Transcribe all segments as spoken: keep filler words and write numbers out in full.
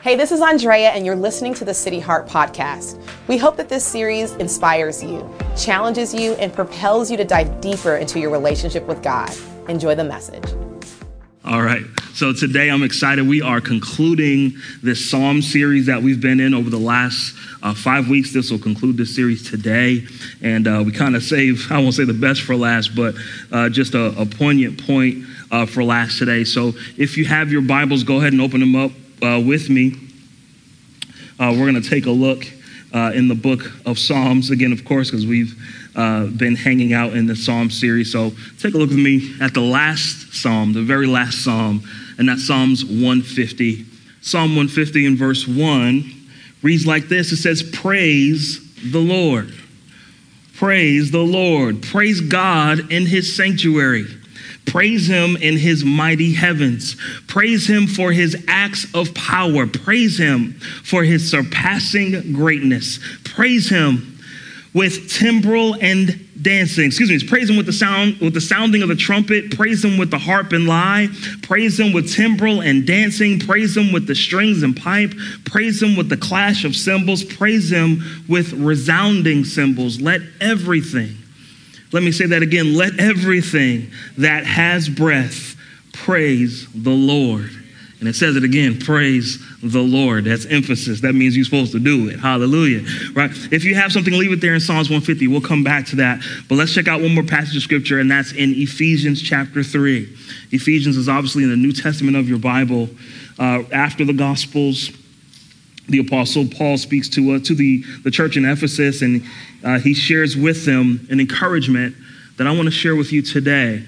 Hey, this is Andrea, and you're listening to the City Heart Podcast. We hope that this series inspires you, challenges you, and propels you to dive deeper into your relationship with God. Enjoy the message. All right, so today I'm excited. We are concluding this Psalm series that we've been in over the last uh, five weeks. This will conclude this series today. And uh, we kind of save, I won't say the best for last, but uh, just a, a poignant point uh, for last today. So if you have your Bibles, go ahead and open them up uh, with me. Uh, we're going to take a look uh, in the book of Psalms again, of course, because we've uh, been hanging out in the Psalm series. So take a look with me at the last Psalm, the very last Psalm, and that's Psalms one fifty. Psalm one fifty in verse one reads like this. It says, "Praise the Lord. Praise the Lord. Praise God in his sanctuary. Praise him in his mighty heavens. Praise him for his acts of power. Praise him for his surpassing greatness. Praise him with timbrel and dancing." Excuse me. Praise him with the sound, with the sounding of the trumpet. Praise him with the harp and lyre. Praise him with timbrel and dancing. Praise him with the strings and pipe. Praise him with the clash of cymbals. Praise him with resounding cymbals. Let everything Let me say that again. Let everything that has breath praise the Lord. And it says it again, praise the Lord. That's emphasis. That means you're supposed to do it. Hallelujah. Right? If you have something, leave it there in Psalms one fifty. We'll come back to that. But let's check out one more passage of scripture, and that's in Ephesians chapter three. Ephesians is obviously in the New Testament of your Bible. Uh, after the Gospels, the Apostle Paul speaks to uh, to the, the church in Ephesus, and uh, he shares with them an encouragement that I want to share with you today.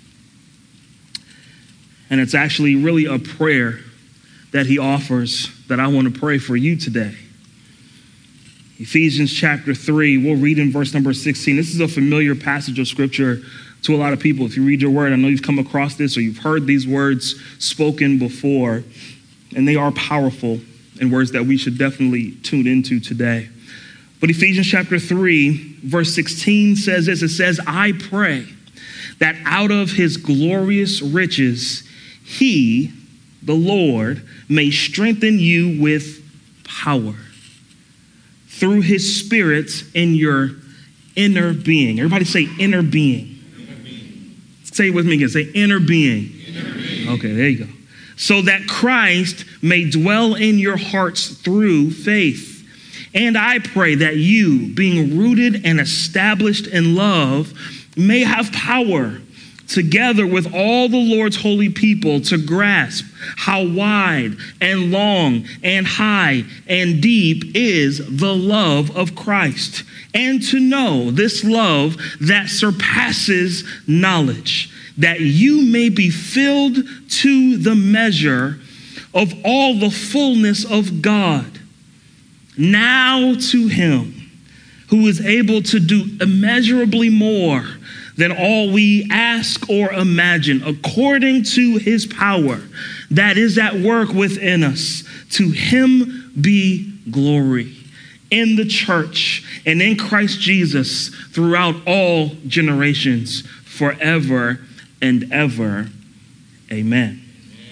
And it's actually really a prayer that he offers that I want to pray for you today. Ephesians chapter three, we'll read in verse number sixteen. This is a familiar passage of scripture to a lot of people. If you read your word, I know you've come across this or you've heard these words spoken before, and they are powerful and words that we should definitely tune into today. But Ephesians chapter three, verse sixteen says this. It says, "I pray that out of his glorious riches, he, the Lord, may strengthen you with power through his Spirit in your inner being." Everybody say inner being. Inner being. Say it with me again. Say inner being. Inner being. Okay, there you go. "So that Christ may dwell in your hearts through faith. And I pray that you, being rooted and established in love, may have power, together with all the Lord's holy people, to grasp how wide and long and high and deep is the love of Christ, and to know this love that surpasses knowledge, that you may be filled to the measure of all the fullness of God. Now to him who is able to do immeasurably more than all we ask or imagine, according to his power that is at work within us. To him be glory in the church and in Christ Jesus throughout all generations, forever and ever. Amen."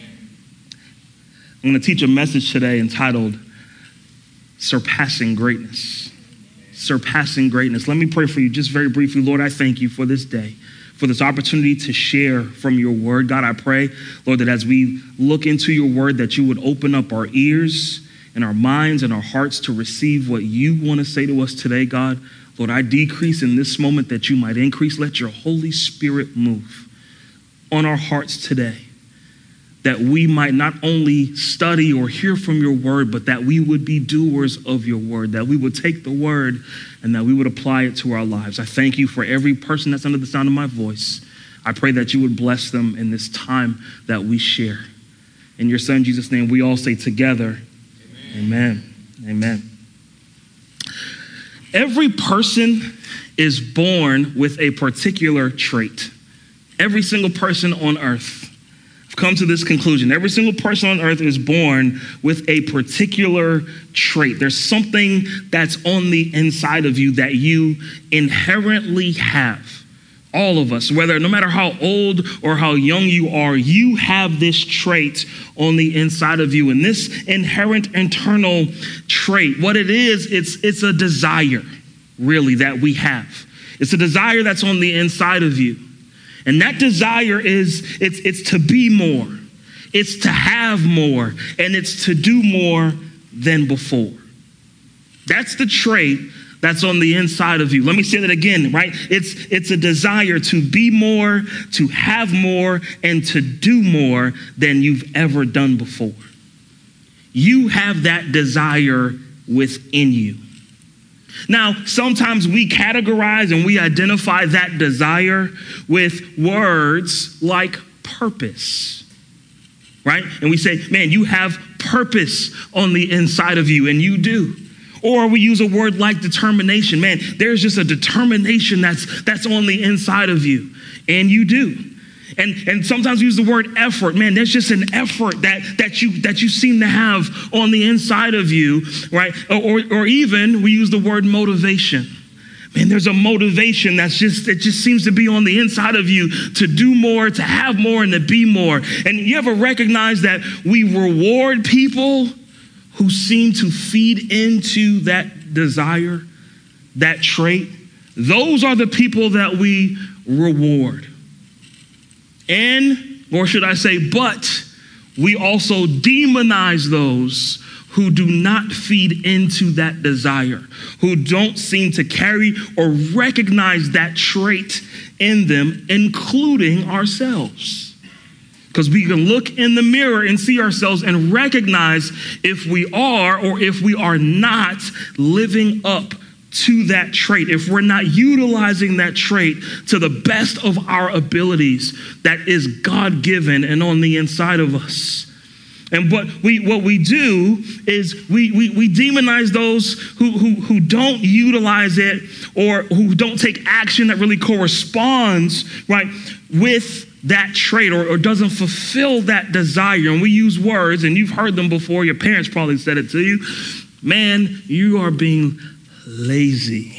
I'm going to teach a message today entitled Surpassing Greatness. Surpassing greatness. Let me pray for you just very briefly. Lord, I thank you for this day, for this opportunity to share from your word. God, I pray, Lord, that as we look into your word, that you would open up our ears and our minds and our hearts to receive what you want to say to us today, God. Lord, I decrease in this moment that you might increase. Let your Holy Spirit move on our hearts today, that we might not only study or hear from your word, but that we would be doers of your word, that we would take the word and that we would apply it to our lives. I thank you for every person that's under the sound of my voice. I pray that you would bless them in this time that we share. In your son, Jesus' name, we all say together, amen. Amen. Amen. Every person is born with a particular trait. Every single person on earth. Come to this conclusion. Every single person on earth is born with a particular trait. There's something that's on the inside of you that you inherently have. All of us, whether no matter how old or how young you are, you have this trait on the inside of you. And this inherent internal trait, what it is, it's it's a desire, really, that we have. It's a desire that's on the inside of you. And that desire is, it's it's to be more. It's to have more. And it's to do more than before. That's the trait that's on the inside of you. Let me say that again, right? It's it's a desire to be more, to have more, and to do more than you've ever done before. You have that desire within you. Now, sometimes we categorize and we identify that desire with words like purpose, right? And we say, man, you have purpose on the inside of you, and you do. Or we use a word like determination. Man, there's just a determination that's that's on the inside of you, and you do. And and sometimes we use the word effort. Man, there's just an effort that that you that you seem to have on the inside of you, right? Or or even we use the word motivation. Man, there's a motivation that's just, it just seems to be on the inside of you to do more, to have more, and to be more. And you ever recognize that we reward people who seem to feed into that desire, that trait? Those are the people that we reward. And, or should I say, but we also demonize those who do not feed into that desire, who don't seem to carry or recognize that trait in them, including ourselves. Because we can look in the mirror and see ourselves and recognize if we are or if we are not living up to that trait, if we're not utilizing that trait to the best of our abilities that is God-given and on the inside of us. And what we what we do is we we, we demonize those who, who, who don't utilize it or who don't take action that really corresponds, right, with that trait or, or doesn't fulfill that desire. And we use words, and you've heard them before. Your parents probably said it to you. Man, you are being lazy.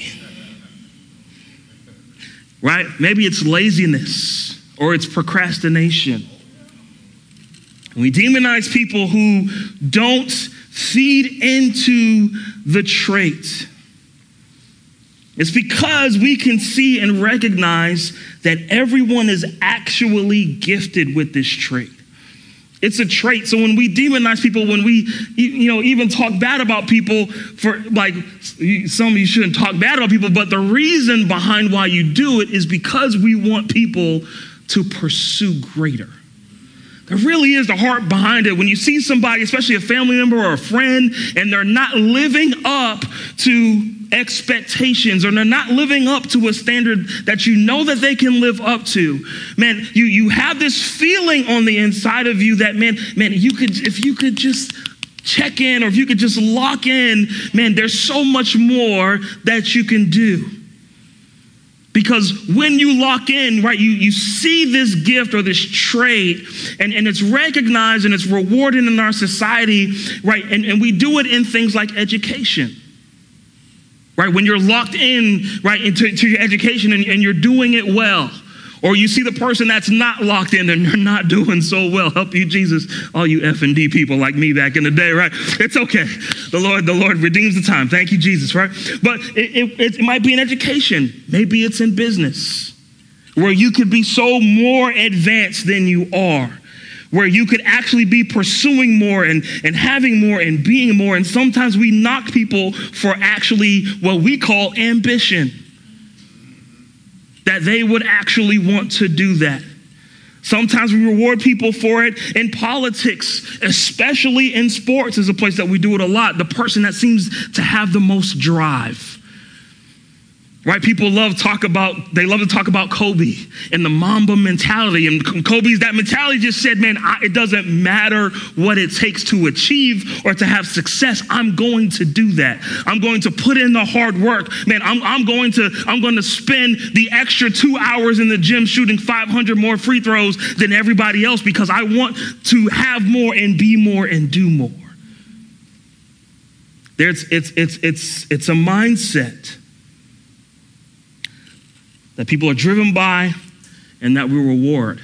Right? Maybe it's laziness or it's procrastination. We demonize people who don't feed into the trait. It's because we can see and recognize that everyone is actually gifted with this trait. It's a trait. So when we demonize people, when we, you know, even talk bad about people for like, some of you shouldn't talk bad about people, but the reason behind why you do it is because we want people to pursue greater. There really is the heart behind it. When you see somebody, especially a family member or a friend, and they're not living up to expectations or they're not living up to a standard that you know that they can live up to, man, you, you have this feeling on the inside of you that, man, man, you could, if you could just check in or if you could just lock in, man, there's so much more that you can do. Because when you lock in, right, you, you see this gift or this trait and, and it's recognized and it's rewarded in our society, right? And, and we do it in things like education, right? When you're locked in, right, into to your education and, and you're doing it well. Or you see the person that's not locked in and they're not doing so well. Help you, Jesus, all you F and D people like me back in the day, right? It's okay. The Lord, the Lord redeems the time. Thank you, Jesus, right? But it, it, it might be in education. Maybe it's in business where you could be so more advanced than you are, where you could actually be pursuing more and, and having more and being more. And sometimes we knock people for actually what we call ambition, that they would actually want to do that. Sometimes we reward people for it in politics, especially in sports is a place that we do it a lot. The person that seems to have the most drive. Right? People love talk about, they love to talk about Kobe and the Mamba mentality. And Kobe's, that mentality just said, man, I, it doesn't matter what it takes to achieve or to have success. I'm going to do that. I'm going to put in the hard work. Man, I'm, I'm going to, I'm going to spend the extra two hours in the gym shooting five hundred more free throws than everybody else because I want to have more and be more and do more. There's, it's, it's, it's, it's a mindset. that people are driven by, and that we reward.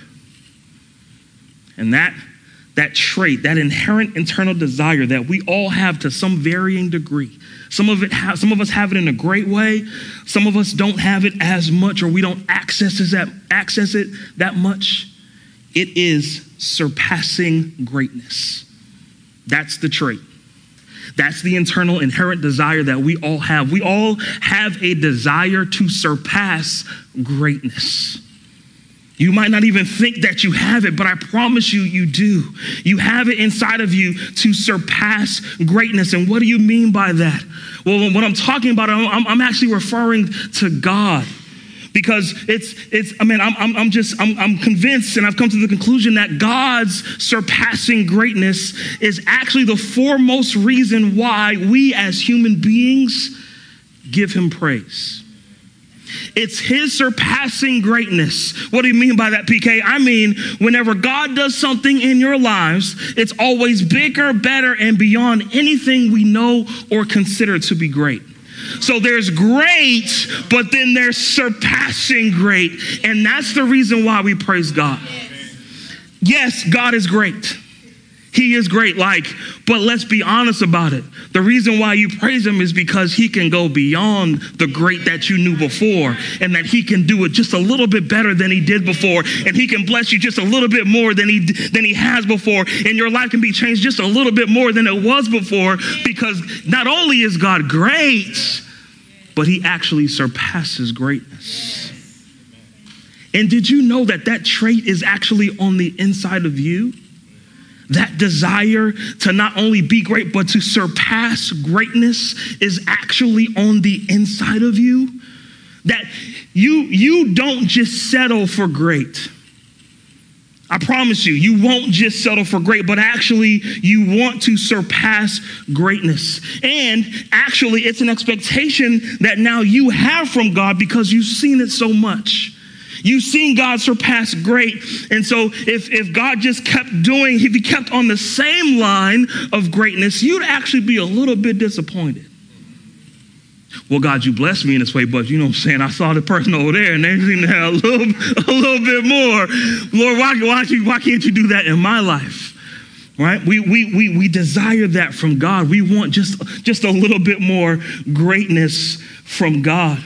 And that, that trait, that inherent internal desire that we all have to some varying degree. Some of it, ha- some of us have it in a great way. Some of us don't have it as much, or we don't access it that, access it that much. It is surpassing greatness. That's the trait. That's the internal inherent desire that we all have. We all have a desire to surpass greatness. You might not even think that you have it, but I promise you, you do. You have it inside of you to surpass greatness. And what do you mean by that? Well, when I'm talking about it, I'm, I'm actually referring to God. Because it's, it's. I mean, I'm, I'm, I'm just, I'm, I'm convinced, and I've come to the conclusion that God's surpassing greatness is actually the foremost reason why we as human beings give him praise. It's his surpassing greatness. What do you mean by that, P K? I mean, whenever God does something in your lives, it's always bigger, better, and beyond anything we know or consider to be great. So there's great, but then there's surpassing great. And that's the reason why we praise God. Yes, God is great. He is great, like, but let's be honest about it. The reason why you praise him is because he can go beyond the great that you knew before, and that he can do it just a little bit better than he did before, and he can bless you just a little bit more than he than he has before, and your life can be changed just a little bit more than it was before, because not only is God great, but he actually surpasses greatness. And did you know that that trait is actually on the inside of you? That desire to not only be great, but to surpass greatness is actually on the inside of you. That you, you don't just settle for great. I promise you, you won't just settle for great, but actually you want to surpass greatness. And actually it's an expectation that now you have from God because you've seen it so much. You've seen God surpass great. And so if, if God just kept doing, if he kept on the same line of greatness, you'd actually be a little bit disappointed. Well, God, you blessed me in this way, but you know what I'm saying? I saw the person over there and they seem to have a little, a little bit more. Lord, why, why, why can't you do that in my life? Right? We, we, we, we desire that from God. We want just, just a little bit more greatness from God.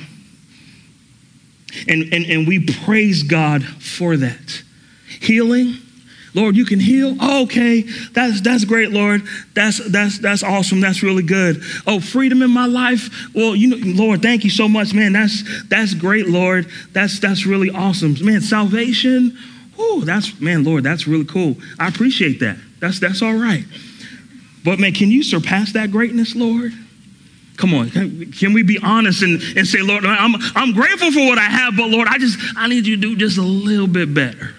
And, and, and we praise God for that. Healing. Lord, you can heal. Oh, okay, that's that's great, Lord. That's that's that's awesome. That's really good. Oh, freedom in my life. Well, you know, Lord, thank you so much, man. That's that's great, Lord. That's that's really awesome, man. Salvation. Oh, that's man, Lord. That's really cool. I appreciate that. That's that's all right. But man, can you surpass that greatness, Lord? Come on, can, can we be honest and, and say, Lord, I'm I'm grateful for what I have, but Lord, I just I need you to do just a little bit better.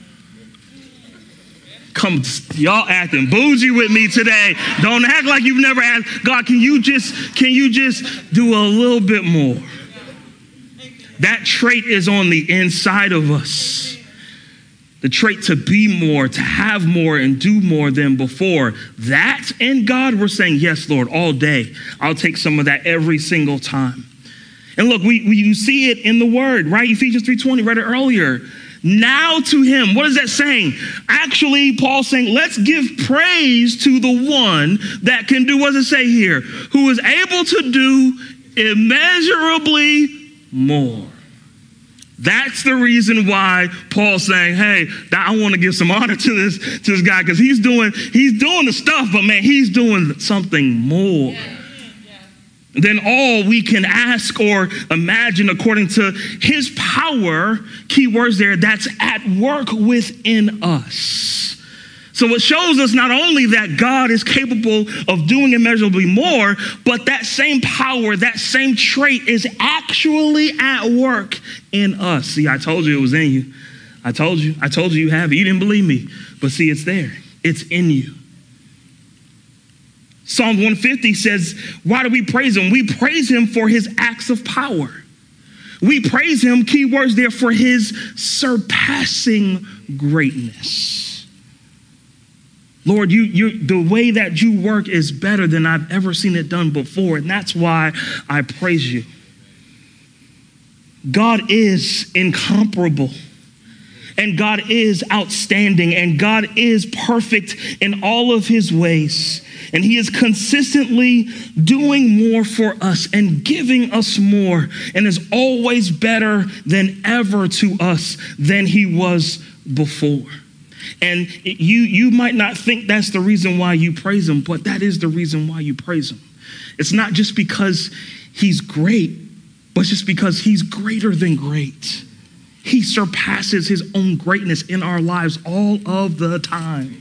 Come, y'all acting bougie with me today. Don't act like you've never asked God. Can you just can you just do a little bit more? That trait is on the inside of us. The trait to be more, to have more, and do more than before. That and God, we're saying, yes, Lord, all day. I'll take some of that every single time. And look, we, we you see it in the word, right? Ephesians three twenty, read it earlier. Now to him, what is that saying? Actually, Paul's saying, let's give praise to the one that can do, what does it say here? Who is able to do immeasurably more. That's the reason why Paul's saying, hey, I want to give some honor to this, to this guy, because he's doing, he's doing the stuff, but man, he's doing something more yeah, yeah. than all we can ask or imagine, according to his power, key words there, that's at work within us. So it shows us not only that God is capable of doing immeasurably more, but that same power, that same trait is actually at work in us. See, I told you it was in you. I told you, I told you you have it. You didn't believe me, but see, it's there. It's in you. Psalm one fifty says, why do we praise him? We praise him for his acts of power. We praise him, key words there, for his surpassing greatness. Lord, you, you, the way that you work is better than I've ever seen it done before. And that's why I praise you. God is incomparable. And God is outstanding, and God is perfect in all of his ways. And he is consistently doing more for us and giving us more, and is always better than ever to us than he was before. And you, you might not think that's the reason why you praise him, but that is the reason why you praise him. It's not just because he's great, but just because he's greater than great. He surpasses his own greatness in our lives all of the time.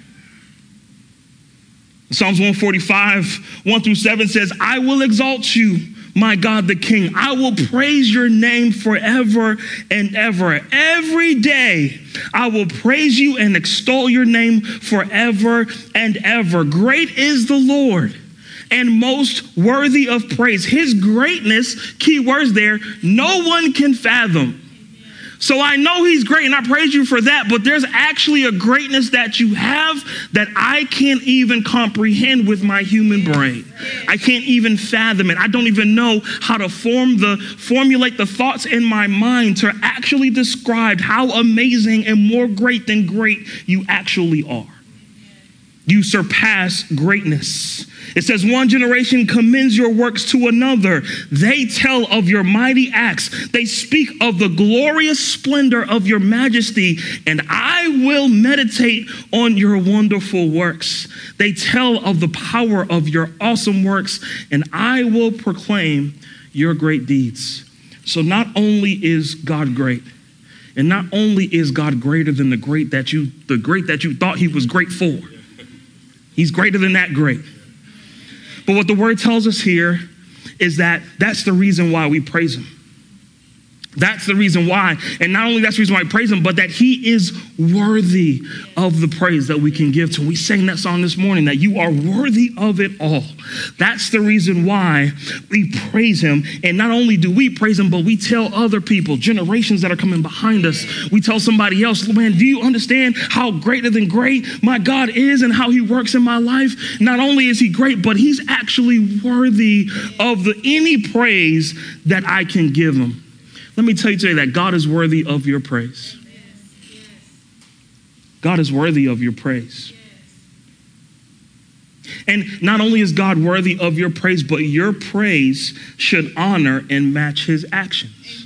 Psalms one forty-five, one through seven says, I will exalt you, my God, the King. I will praise your name forever and ever. Every day I will praise you and extol your name forever and ever. Great is the Lord and most worthy of praise. His greatness, key words there, no one can fathom. So I know he's great and I praise you for that, but there's actually a greatness that you have that I can't even comprehend with my human brain. I can't even fathom it. I don't even know how to form the formulate the thoughts in my mind to actually describe how amazing and more great than great you actually are. You surpass greatness. It says one generation commends your works to another. They tell of your mighty acts. They speak of the glorious splendor of your majesty, and I will meditate on your wonderful works. They tell of the power of your awesome works, and I will proclaim your great deeds. So not only is God great, and not only is God greater than the great that you, the great that you thought he was great for, he's greater than that great. But what the word tells us here is that that's the reason why we praise him. That's the reason why. And not only that's the reason why we praise him, but that he is worthy of the praise that we can give to him. We sang that song this morning, that you are worthy of it all. That's the reason why we praise him. And not only do we praise him, but we tell other people, generations that are coming behind us, we tell somebody else, man, do you understand how greater than great my God is and how he works in my life? Not only is he great, but he's actually worthy of the any praise that I can give him. Let me tell you today that God is worthy of your praise. God is worthy of your praise. And not only is God worthy of your praise, but your praise should honor and match his actions.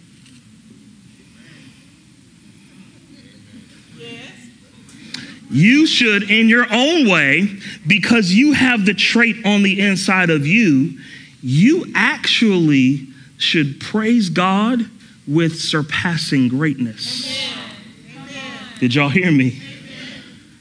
You should, in your own way, because you have the trait on the inside of you, you actually should praise God with surpassing greatness. Amen. Did y'all hear me? Amen.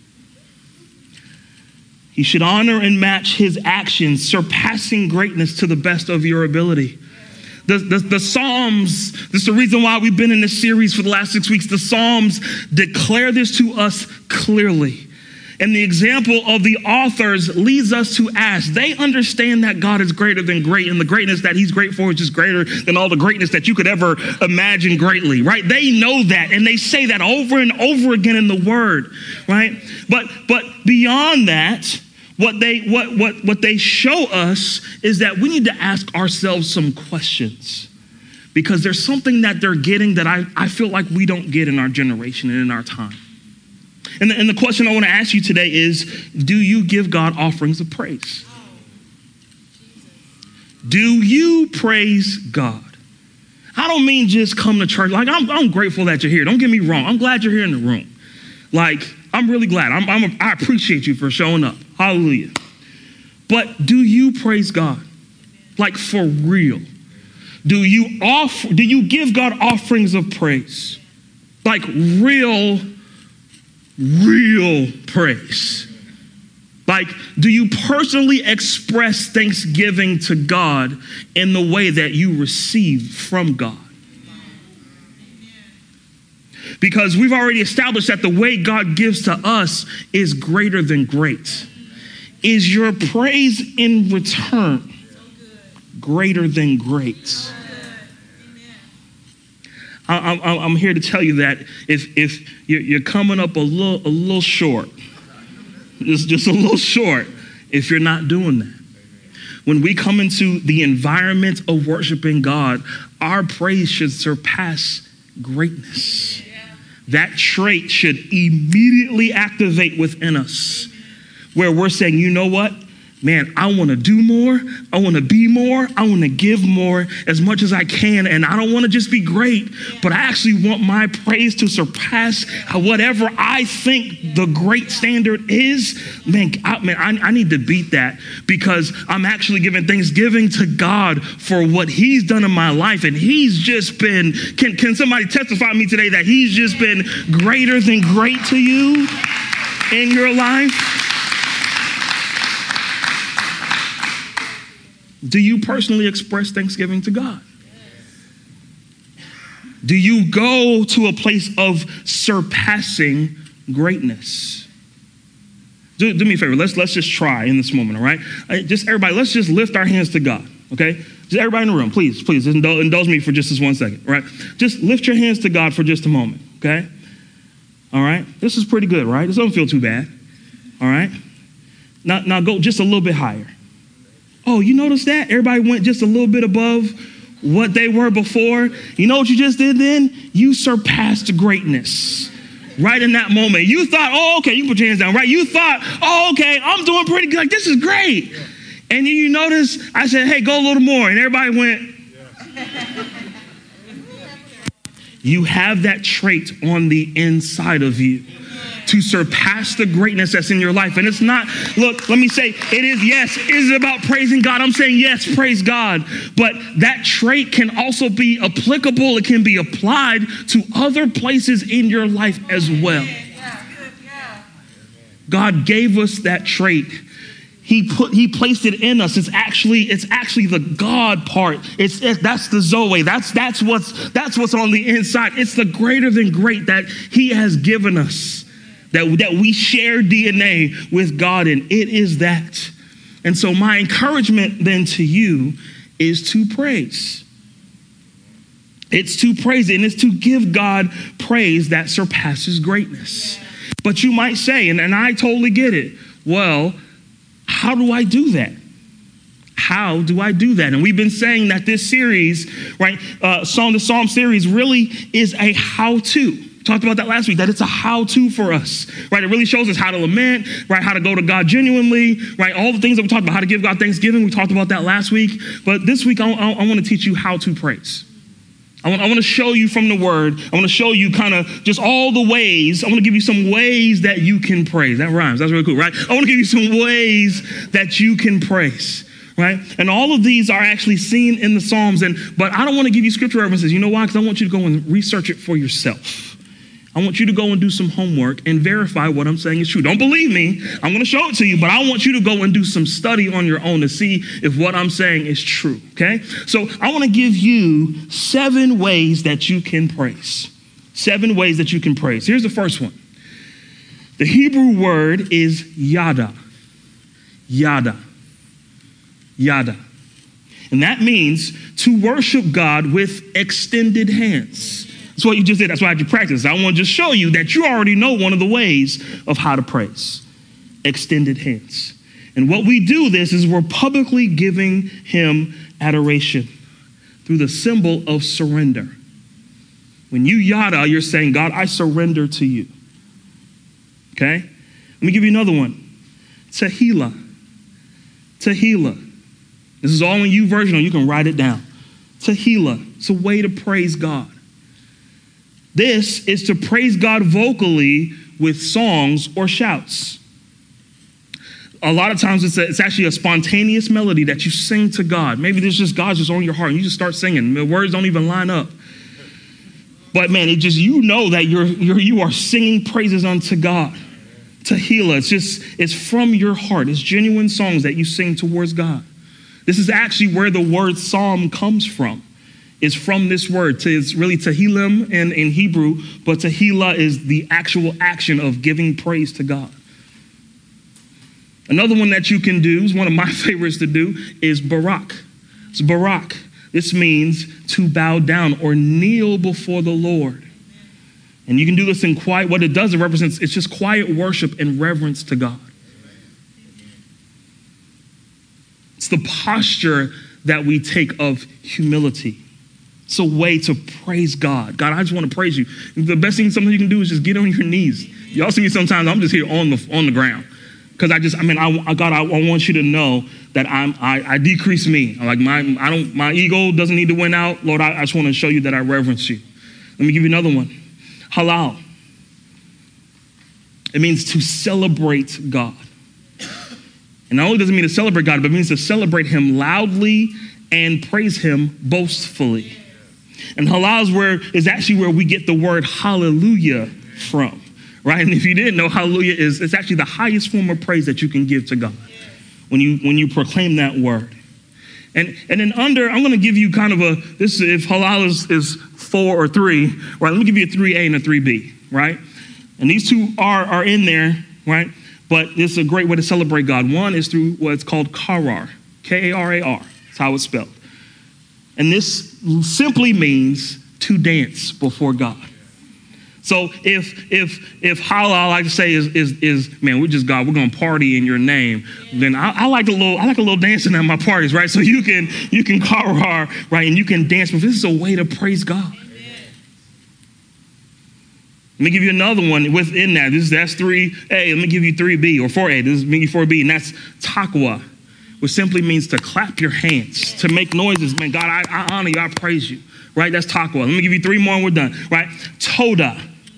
You should honor and match his actions, surpassing greatness to the best of your ability. The, the, the Psalms, this is the reason why we've been in this series for the last six weeks. The Psalms declare this to us clearly. And the example of the authors leads us to ask. They understand that God is greater than great, and the greatness that he's great for is just greater than all the greatness that you could ever imagine greatly, right? They know that, and they say that over and over again in the word, right? But but beyond that, what they what what what they show us is that we need to ask ourselves some questions, because there's something that they're getting that I, I feel like we don't get in our generation and in our time. And the, and the question I want to ask you today is, do you give God offerings of praise? Do you praise God? I don't mean just come to church. Like, I'm, I'm grateful that you're here. Don't get me wrong. I'm glad you're here in the room. Like, I'm really glad. I'm, I'm a, I appreciate you for showing up. Hallelujah. But do you praise God? Like, for real? Do you offer, do you give God offerings of praise? Like real Real praise. Like, do you personally express thanksgiving to God in the way that you receive from God? Because we've already established that the way God gives to us is greater than great. Is your praise in return greater than great? I'm, I'm here to tell you that if if you're coming up a little a little short, just just a little short, if you're not doing that. when we come into the environment of worshiping God, our praise should surpass greatness. That trait should immediately activate within us, where we're saying, you know what? Man, I want to do more. I want to be more. I want to give more as much as I can. And I don't want to just be great, but I actually want my praise to surpass whatever I think the great standard is. Man, I, man, I, I need to beat that, because I'm actually giving thanksgiving to God for what he's done in my life. And he's just been, can, can somebody testify to me today that he's just been greater than great to you in your life? Do you personally express thanksgiving to God? Do you go to a place of surpassing greatness? Do, do me a favor. Let's, let's just try in this moment, all right? Just everybody, let's just lift our hands to God, okay? Just everybody in the room, please, please, indulge, indulge me for just this one second, all right? Just lift your hands to God for just a moment, okay? All right? This is pretty good, right? This doesn't feel too bad, all right? Now, now go just a little bit higher. Oh, you notice that? Everybody went just a little bit above what they were before. You know what you just did then? You surpassed greatness right in that moment. You thought, oh, okay, you can put your hands down, right? You thought, oh, okay, I'm doing pretty good. Like, this is great. Yeah. And then you notice, I said, hey, go a little more. And everybody went. Yeah. You have that trait on the inside of you to surpass the greatness that's in your life. And it's not, look, let me say, it is, yes, is it about praising God? I'm saying, yes, praise God. But that trait can also be applicable. It can be applied to other places in your life as well. God gave us that trait. He put, he placed it in us. It's actually, it's actually the God part. It's, it, that's the Zoe. That's, that's what's, that's what's on the inside. It's the greater than great that he has given us. That, that we share D N A with God in. It is that. And so my encouragement then to you is to praise. It's to praise, and it's to give God praise that surpasses greatness. But you might say, and, and I totally get it, well, how do I do that? How do I do that? And we've been saying that this series, right, uh, Song to Psalm series really is a how-to. Talked about that last week, that it's a how-to for us, right? It really shows us how to lament, right? How to go to God genuinely, right? All the things that we talked about, how to give God thanksgiving. We talked about that last week. But this week, I, I, I want to teach you how to praise. I want, I want to show you from the word. I want to show you kind of just all the ways. I want to give you some ways that you can praise. That rhymes. That's really cool, right? I want to give you some ways that you can praise. Right? And all of these are actually seen in the Psalms. And but I don't want to give you scripture references. You know why? Because I want you to go and research it for yourself. I want you to go and do some homework and verify what I'm saying is true. Don't believe me. I'm going to show it to you, but I want you to go and do some study on your own to see if what I'm saying is true, okay? So I want to give you seven ways that you can praise. Seven ways that you can praise. Here's the first one. The Hebrew word is yada. Yada. Yada. And that means to worship God with extended hands. That's what you just did. That's why I had you practice. I want to just show you that you already know one of the ways of how to praise. Extended hands. And what we do this is we're publicly giving him adoration through the symbol of surrender. When you yada, you're saying, God, I surrender to you. Okay? Let me give you another one. Tehillah. Tehillah. This is all in you version, or you can write it down. Tehillah. It's a way to praise God. This is to praise God vocally with songs or shouts. A lot of times it's, a, it's actually a spontaneous melody that you sing to God. Maybe there's just God's just on your heart and you just start singing. The words don't even line up. But man, it just, you know that you're, you're, you are singing praises unto God. Tehillah, it's just, it's from your heart. It's genuine songs that you sing towards God. This is actually where the word psalm comes from. Is from this word. It's really Tehillim in, in Hebrew, but Tehillah is the actual action of giving praise to God. Another one that you can do, is one of my favorites to do, is Barak. It's Barak. This means to bow down or kneel before the Lord. And you can do this in quiet. What it does, it represents, it's just quiet worship and reverence to God. It's the posture that we take of humility. It's a way to praise God. God, I just want to praise you. The best thing something you can do is just get on your knees. Y'all see me sometimes, I'm just here on the on the ground. Because I just, I mean, I, God, I, I want you to know that I'm, I, I decrease me. Like my, I don't, my ego doesn't need to win out. Lord, I, I just want to show you that I reverence you. Let me give you another one. Halal. It means to celebrate God. And not only does it mean to celebrate God, but it means to celebrate him loudly and praise him boastfully. And halal is where is actually where we get the word hallelujah from, right? And if you didn't know, hallelujah is it's actually the highest form of praise that you can give to God when you when you proclaim that word. And and then under, I'm going to give you kind of a this if halal is, is four or three, right? Let me give you a three A and a three B, right? And these two are are in there, right? But it's a great way to celebrate God. One is through what's called karar, K A R A R. That's how it's spelled. And this simply means to dance before God. So if if if halal, I like to say is is is man, we're just God, we're gonna party in your name. Then I, I like a little I like a little dancing at my parties, right? So you can you can karar, right, and you can dance. But this is a way to praise God. Let me give you another one within that. This that's three A. Let me give you three B or four A. This is maybe four B, and that's taqwa, which simply means to clap your hands, to make noises. Man, God, I, I honor you, I praise you. Right? That's taqwa. Let me give you three more and we're done. Right? Toda.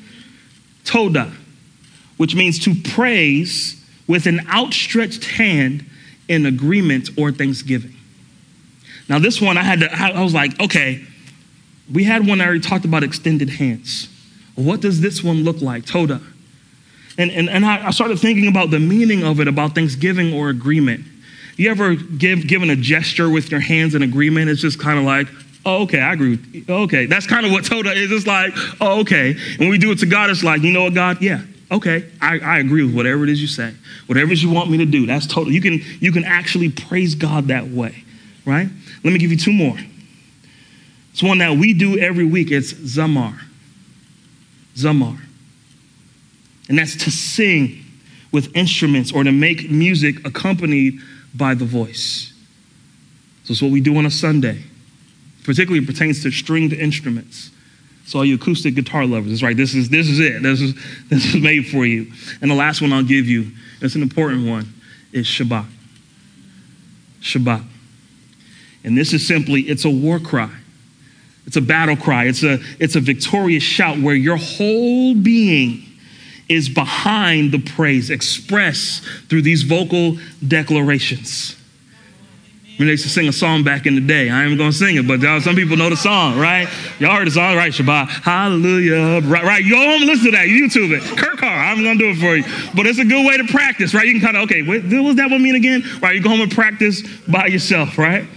Toda, which means to praise with an outstretched hand in agreement or thanksgiving. Now this one I had to, I was like, okay, we had one that already talked about extended hands. What does this one look like? Toda. And, and, and I, I started thinking about the meaning of it, about thanksgiving or agreement. You ever give given a gesture with your hands in agreement? It's just kind of like, oh, okay, I agree with you. Okay, that's kind of what Toda is. It's like, oh, okay. When we do it to God, it's like, you know what, God? Yeah, okay, I, I agree with whatever it is you say. Whatever it is you want me to do, that's Toda. You can, you can actually praise God that way, right? Let me give you two more. It's one that we do every week. It's Zamar. Zamar. And that's to sing with instruments or to make music accompanied by the voice. So it's what we do on a Sunday. Particularly pertains to stringed instruments. So all you acoustic guitar lovers, that's right. This is this is it. This is this is made for you. And the last one I'll give you, it's an important one, is Shabbat. Shabbat. And this is simply, it's a war cry. It's a battle cry. It's a it's a victorious shout where your whole being is behind the praise, expressed through these vocal declarations. I mean, they used to sing a song back in the day. I ain't even gonna sing it, but some people know the song, right? Y'all heard the song, right? Shabbat, hallelujah, right? Right? You go home and listen to that. You YouTube it. Kirk Carr, I'm gonna do it for you. But it's a good way to practice, right? You can kind of, okay, what does that one mean again? Right? You go home and practice by yourself, right?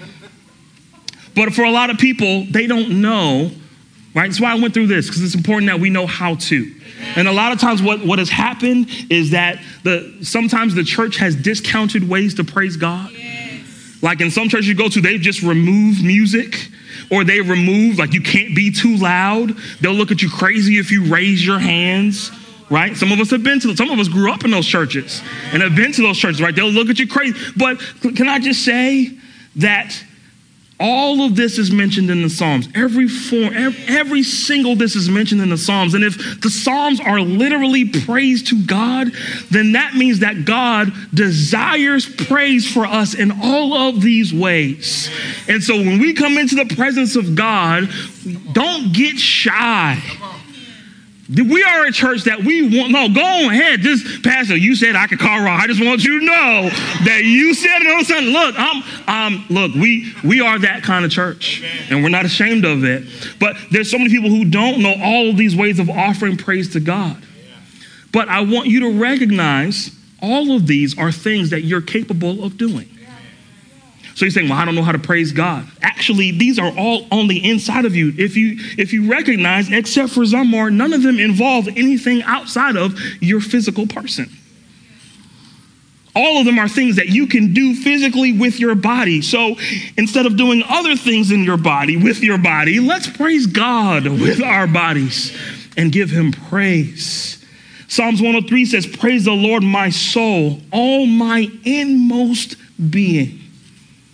But for a lot of people, they don't know, right? That's why I went through this, because it's important that we know how to. And a lot of times what, what has happened is that the sometimes the church has discounted ways to praise God. Like in some churches you go to, they just remove music, or they remove, like, you can't be too loud. They'll look at you crazy if you raise your hands, right? Some of us have been to, some of us grew up in those churches and have been to those churches, right? They'll look at you crazy. But can I just say that all of this is mentioned in the Psalms. Every form, every, every single this is mentioned in the Psalms. And if the Psalms are literally praise to God, then that means that God desires praise for us in all of these ways. And so when we come into the presence of God, don't get shy. We are a church that we want, no, go ahead. Just, Pastor, you said I could call wrong. I just want you to know that you said it on Sunday. Look, I'm, um, look, we we are that kind of church, and we're not ashamed of it. But there's so many people who don't know all of these ways of offering praise to God. But I want you to recognize all of these are things that you're capable of doing. So you're saying, well, I don't know how to praise God. Actually, these are all on the inside of you. If you if you recognize, except for Zamar, none of them involve anything outside of your physical person. All of them are things that you can do physically with your body. So instead of doing other things in your body with your body, let's praise God with our bodies and give him praise. Psalms one oh three says, praise the Lord, my soul, all my inmost being.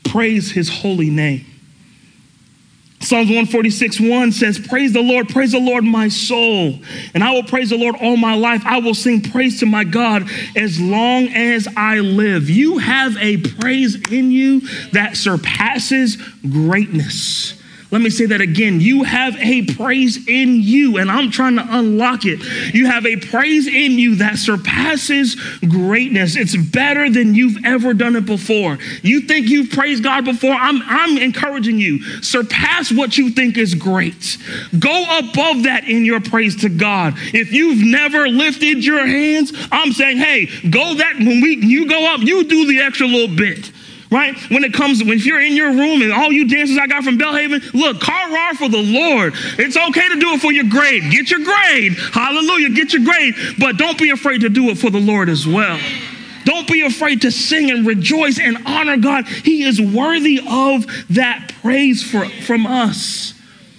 praise his holy name. Psalms one forty-six, one says, praise the Lord, praise the Lord, my soul. And I will praise the Lord all my life. I will sing praise to my God as long as I live. You have a praise in you that surpasses greatness. Let me say that again. You have a praise in you, and I'm trying to unlock it. You have a praise in you that surpasses greatness. It's better than you've ever done it before. You think you've praised God before? I'm, I'm encouraging you. Surpass what you think is great. Go above that in your praise to God. If you've never lifted your hands, I'm saying, hey, go that when we you go up, you do the extra little bit. Right? When it comes, when if you're in your room and all you dancers I got from Bellhaven, look, car for the Lord. It's okay to do it for your grade. Get your grade. Hallelujah. Get your grade. But don't be afraid to do it for the Lord as well. Don't be afraid to sing and rejoice and honor God. He is worthy of that praise for, from us.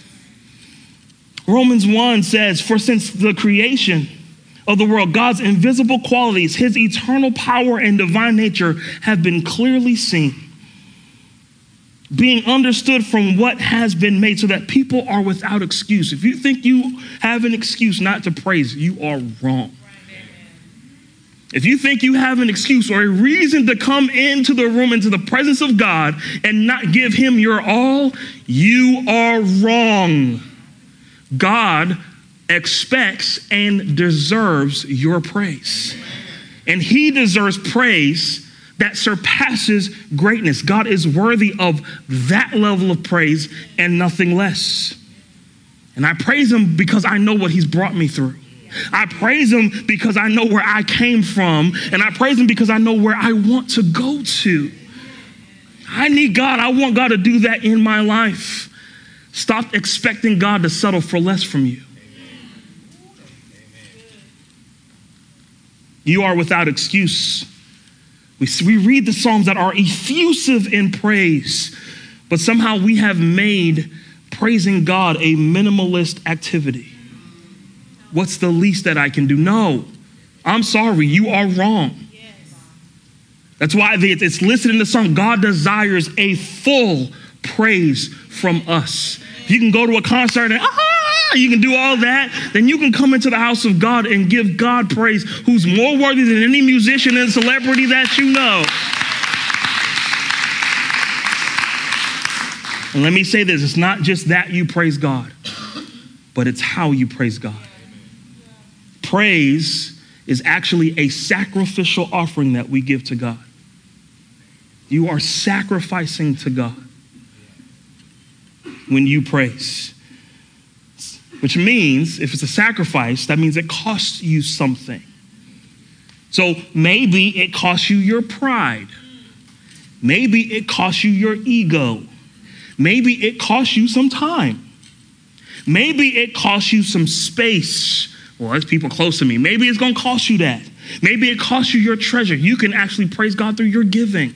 Romans one says, for since the creation of the world, God's invisible qualities, his eternal power and divine nature have been clearly seen, being understood from what has been made, so that people are without excuse. If you think you have an excuse not to praise, you are wrong. If you think you have an excuse or a reason to come into the room, into the presence of God and not give him your all, you are wrong. God expects and deserves your praise. And he deserves praise that surpasses greatness. God is worthy of that level of praise and nothing less. And I praise him because I know what he's brought me through. I praise him because I know where I came from. And I praise him because I know where I want to go to. I need God. I want God to do that in my life. Stop expecting God to settle for less from you. You are without excuse. We, we read the Psalms that are effusive in praise, but somehow we have made praising God a minimalist activity. What's the least that I can do? No, I'm sorry, you are wrong. That's why it's listed in the song, God desires a full praise from us. If you can go to a concert and ah, you can do all that, then you can come into the house of God and give God praise, who's more worthy than any musician and celebrity that you know. And let me say this, it's not just that you praise God, but it's how you praise God. Praise is actually a sacrificial offering that we give to God. You are sacrificing to God when you praise. Which means if it's a sacrifice, that means it costs you something. So maybe it costs you your pride. Maybe it costs you your ego. Maybe it costs you some time. Maybe it costs you some space. Well, that's people close to me. Maybe it's going to cost you that. Maybe it costs you your treasure. You can actually praise God through your giving.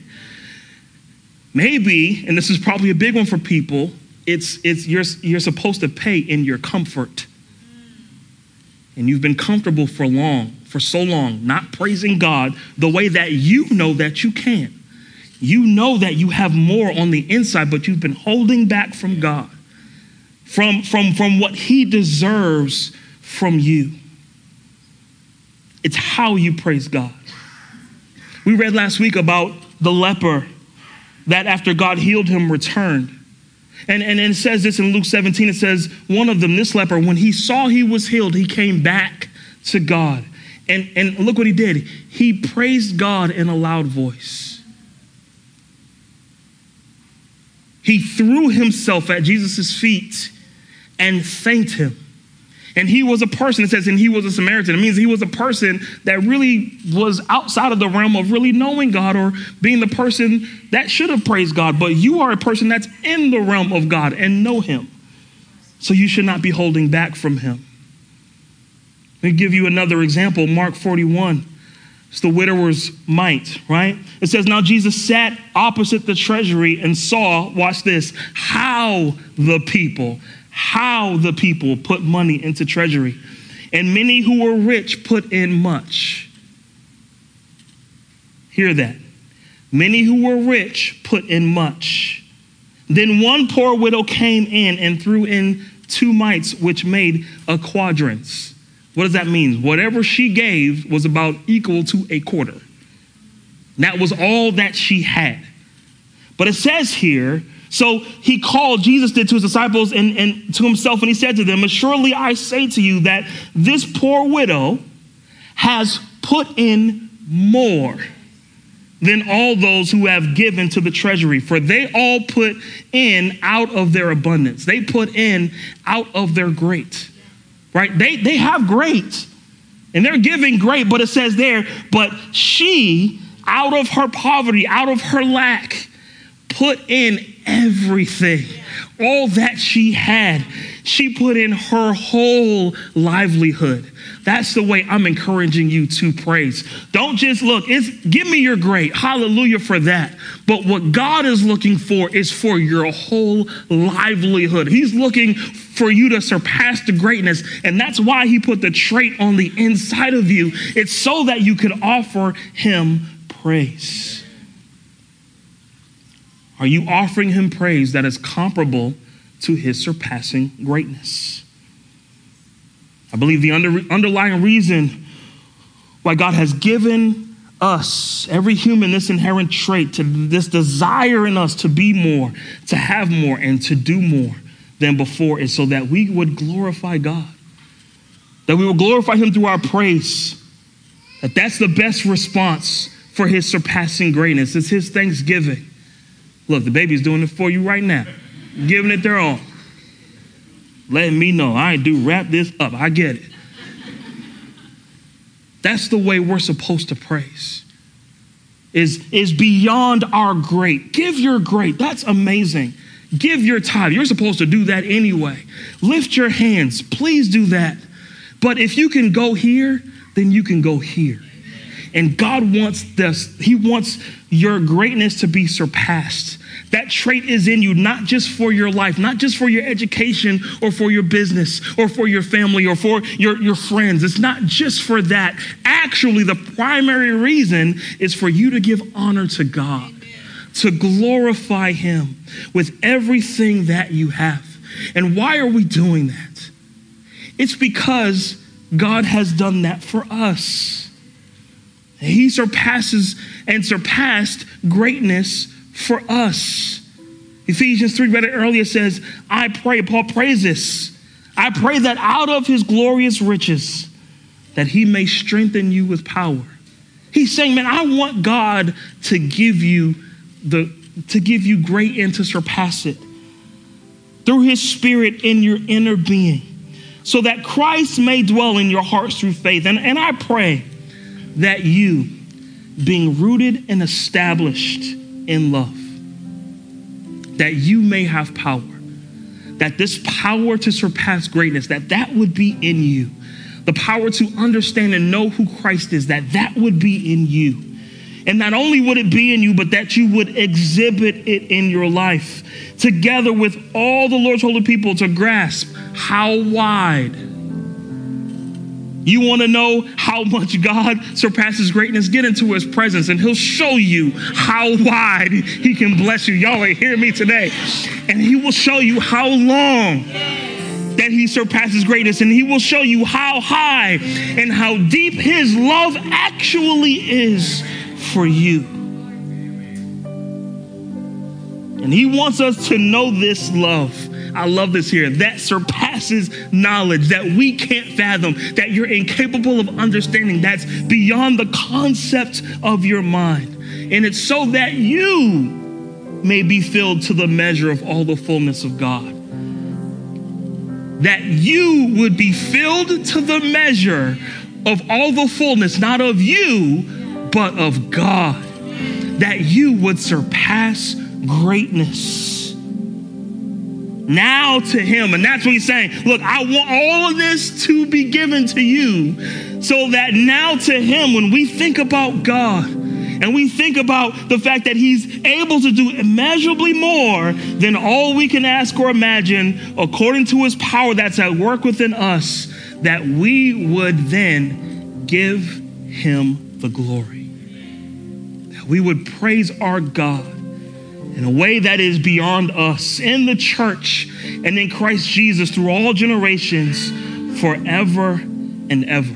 Maybe, and this is probably a big one for people, It's it's you're you're supposed to pay in your comfort. And you've been comfortable for long, for so long, not praising God the way that you know that you can. You know that you have more on the inside, but you've been holding back from God, from, from, from what he deserves from you. It's how you praise God. We read last week about the leper that after God healed him returned. And, and it says this in Luke seventeen, it says, one of them, this leper, when he saw he was healed, he came back to God. And, and look what he did. He praised God in a loud voice. He threw himself at Jesus' feet and thanked him. And he was a person, it says, and he was a Samaritan. It means he was a person that really was outside of the realm of really knowing God or being the person that should have praised God. But you are a person that's in the realm of God and know him. So you should not be holding back from him. Let me give you another example, Mark forty-one. It's the widower's mite, right? It says, now Jesus sat opposite the treasury and saw, watch this, how the people how the people put money into treasury. And many who were rich put in much. Hear that. Many who were rich put in much. Then one poor widow came in and threw in two mites, which made a quadrans. What does that mean? Whatever she gave was about equal to a quarter. That was all that she had. But it says here, so he called, Jesus did to his disciples and, and to himself, and he said to them, "Surely I say to you that this poor widow has put in more than all those who have given to the treasury, for they all put in out of their abundance." They put in out of their great, right? They, they have great, and they're giving great, but it says there, but she, out of her poverty, out of her lack, put in everything, all that she had. She put in her whole livelihood. That's the way I'm encouraging you to praise. Don't just look, it's give me your great. Hallelujah for that. But what God is looking for is for your whole livelihood. He's looking for you to surpass the greatness. And that's why he put the trait on the inside of you. It's so that you can offer him praise. Are you offering him praise that is comparable to his surpassing greatness? I believe the under, underlying reason why God has given us, every human, this inherent trait, to this desire in us to be more, to have more, and to do more than before is so that we would glorify God, that we will glorify him through our praise, that that's the best response for his surpassing greatness. It's his thanksgiving. Look, the baby's doing it for you right now, giving it their all. Letting me know I ain't do wrap this up. I get it. That's the way we're supposed to praise. Is, is beyond our great. Give your great. That's amazing. Give your tithe. You're supposed to do that anyway. Lift your hands. Please do that. But if you can go here, then you can go here. And God wants this. He wants your greatness to be surpassed. That trait is in you, not just for your life, not just for your education or for your business or for your family or for your, your friends. It's not just for that. Actually, the primary reason is for you to give honor to God, to glorify him with everything that you have. And why are we doing that? It's because God has done that for us. He surpasses and surpassed greatness for us. Ephesians three, read it earlier, says, I pray, Paul prays this, I pray that out of his glorious riches, that he may strengthen you with power. He's saying, man, I want God to give you the, to give you great and to surpass it through his spirit in your inner being, so that Christ may dwell in your hearts through faith. And, and I pray that you, being rooted and established in love, that you may have power, that this power to surpass greatness, that that would be in you, the power to understand and know who Christ is, that that would be in you. And not only would it be in you, but that you would exhibit it in your life, together with all the Lord's holy people, to grasp how wide. You want to know how much God surpasses greatness? Get into his presence and he'll show you how wide he can bless you. Y'all ain't hear me today. And he will show you how long that he surpasses greatness. And he will show you how high and how deep his love actually is for you. And he wants us to know this love. I love this here. That surpasses knowledge, that we can't fathom, that you're incapable of understanding. That's beyond the concept of your mind. And it's so that you may be filled to the measure of all the fullness of God. That you would be filled to the measure of all the fullness, not of you, but of God. That you would surpass greatness. Now to him. And that's what he's saying. Look, I want all of this to be given to you, so that now to him, when we think about God and we think about the fact that he's able to do immeasurably more than all we can ask or imagine, according to his power that's at work within us, that we would then give him the glory. that we would praise our God in a way that is beyond us, in the church and in Christ Jesus through all generations, forever and ever.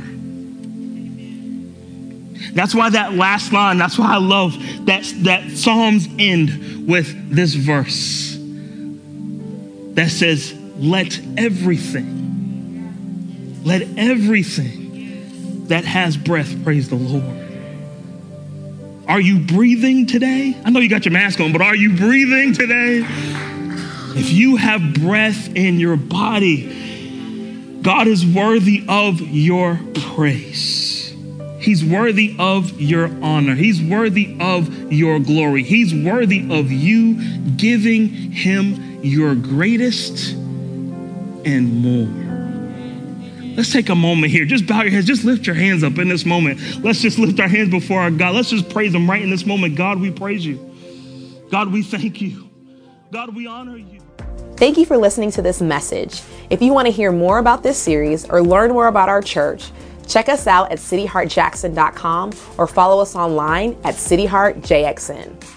That's why that last line, that's why I love that, that Psalms end with this verse that says, let everything, let everything that has breath praise the Lord. Are you breathing today? I know you got your mask on, but are you breathing today? If you have breath in your body, God is worthy of your praise. He's worthy of your honor. He's worthy of your glory. He's worthy of you giving him your greatest and more. Let's take a moment here. Just bow your heads. Just lift your hands up in this moment. Let's just lift our hands before our God. Let's just praise him right in this moment. God, we praise you. God, we thank you. God, we honor you. Thank you for listening to this message. If you want to hear more about this series or learn more about our church, check us out at city heart jackson dot com or follow us online at city heart J X N.